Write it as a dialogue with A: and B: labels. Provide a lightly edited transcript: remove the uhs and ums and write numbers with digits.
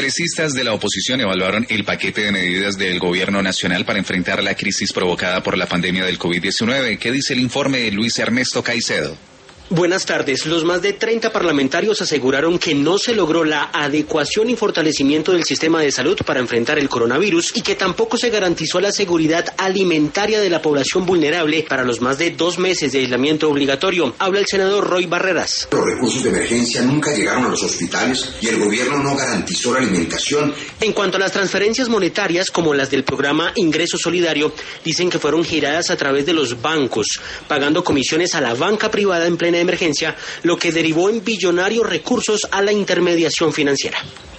A: Congresistas de la oposición evaluaron el paquete de medidas del gobierno nacional para enfrentar la crisis provocada por la pandemia del COVID-19. ¿Qué dice el informe de Luis Ernesto Caicedo?
B: Buenas tardes. Los más de 30 parlamentarios aseguraron que no se logró la adecuación y fortalecimiento del sistema de salud para enfrentar el coronavirus y que tampoco se garantizó la seguridad alimentaria de la población vulnerable para los más de 2 meses de aislamiento obligatorio. Habla el senador Roy Barreras.
C: Los recursos de emergencia nunca llegaron a los hospitales y el gobierno no garantizó la alimentación.
B: En cuanto a las transferencias monetarias, como las del programa Ingreso Solidario, dicen que fueron giradas a través de los bancos, pagando comisiones a la banca privada en plena emergencia, lo que derivó en billonarios recursos a la intermediación financiera.